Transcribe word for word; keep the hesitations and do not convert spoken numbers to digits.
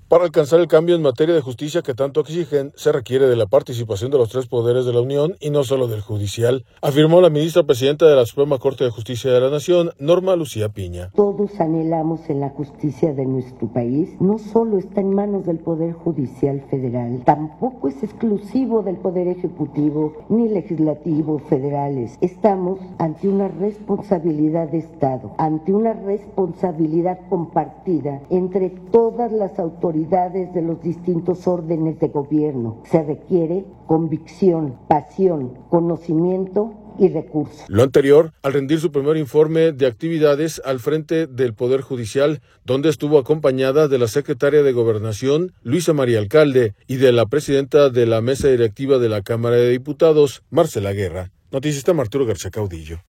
Para alcanzar el cambio en materia de justicia que tanto exigen, se requiere de la participación de los tres poderes de la Unión y no solo del judicial, afirmó la ministra presidenta de la Suprema Corte de Justicia de la Nación, Norma Lucía Piña. Todos anhelamos en la justicia de nuestro país, no solo está en manos del Poder Judicial Federal, tampoco es exclusivo del Poder Ejecutivo ni Legislativo federales. Estamos ante una responsabilidad de Estado, ante una responsabilidad compartida entre todas las autoridades de los distintos órdenes de gobierno. Se requiere convicción, pasión, conocimiento y recursos. Lo anterior, al rendir su primer informe de actividades al frente del Poder Judicial, donde estuvo acompañada de la secretaria de Gobernación, Luisa María Alcalde, y de la presidenta de la mesa directiva de la Cámara de Diputados, Marcela Guerra. Noticias Arturo García Caudillo.